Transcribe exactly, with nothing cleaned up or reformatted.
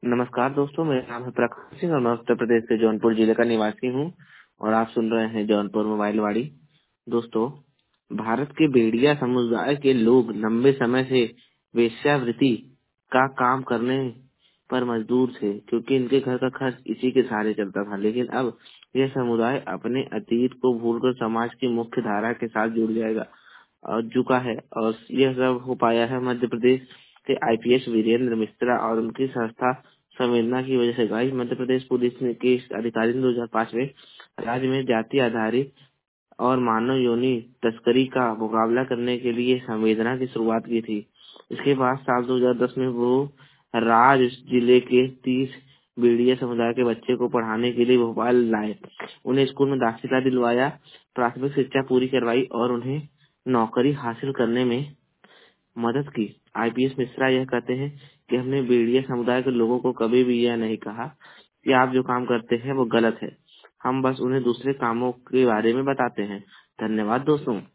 नमस्कार दोस्तों, मेरा नाम है प्रकाश सिंह और मैं उत्तर प्रदेश के जौनपुर जिले का निवासी हूं और आप सुन रहे हैं जौनपुर मोबाइल वाड़ी। दोस्तों, भारत के भेड़िया समुदाय के लोग लंबे समय से वेश्यावृत्ति का काम करने पर मजदूर थे, क्योंकि इनके घर का खर्च इसी के सहारे चलता था। लेकिन अब यह समुदाय अपने अतीत को भूलकर समाज की मुख्य धारा के साथ जुड़ जाएगा और झुका है, और यह सब हो पाया है मध्य प्रदेश के I P S Virendra Mishra और उनकी संस्था संवेदना की वजह से। गाइस, मध्य प्रदेश पुलिस ने के इस अधिकारी ने दो हज़ार पाँच में राज्य में जाति आधारित और मानव योनि तस्करी का मुकाबला करने के लिए संवेदना की शुरुआत की थी। इसके बाद साल दो हज़ार दस में वो राज जिले के तीस बीड़िया समुदाय के बच्चे को पढ़ाने के लिए भोपाल लाए, उन्हें स्कूल में दाखिला दिलवाया, प्राथमिक शिक्षा पूरी करवाई और उन्हें नौकरी हासिल करने में मदद की। आई पी एस मिश्रा यह कहते हैं कि हमने भेड़िया समुदाय के लोगों को कभी भी यह नहीं कहा कि आप जो काम करते हैं वो गलत है। हम बस उन्हें दूसरे कामों के बारे में बताते हैं। धन्यवाद दोस्तों।